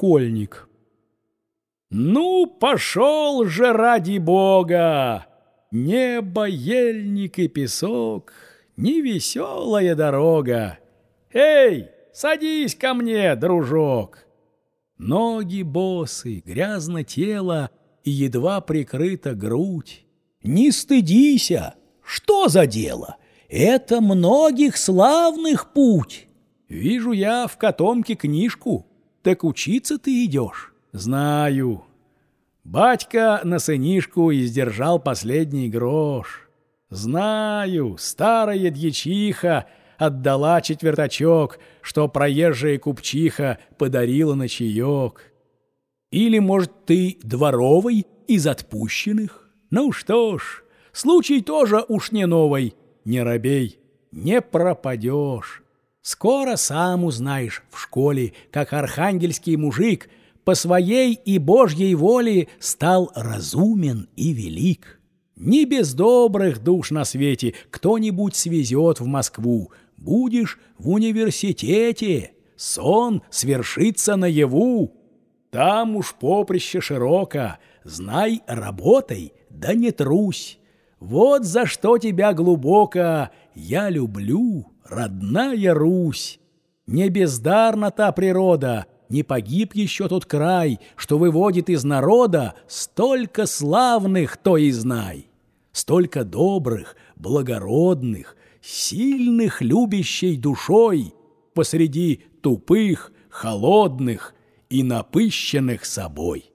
школьник. Ну, пошел же ради Бога! Небо, ельник и песок, невеселая дорога. Эй, садись ко мне, дружок! Ноги босы, грязно тело и едва прикрыта грудь. Не стыдися, что за дело? Это многих славных путь. Вижу я в котомке книжку, так учиться ты идешь. Знаю. Батька на сынишку издержал последний грош. Знаю, старая дьячиха отдала четвертачок, что проезжая купчиха подарила на чаек. Или, может, ты дворовый из отпущенных? Ну что ж, случай тоже уж не новый. Не робей, не пропадешь. Скоро сам узнаешь в школе, как архангельский мужик по своей и Божьей воле стал разумен и велик. Не без добрых душ на свете кто-нибудь свезет в Москву. Будешь в университете, сон свершится наяву. Там уж поприще широко, знай, работай, да не трусь. Вот за что тебя глубоко я люблю, родная Русь. Не бездарна та природа, не погиб еще тот край, что выводит из народа столько славных, то и знай. Столько добрых, благородных, сильных, любящей душой посреди тупых, холодных и напыщенных собой.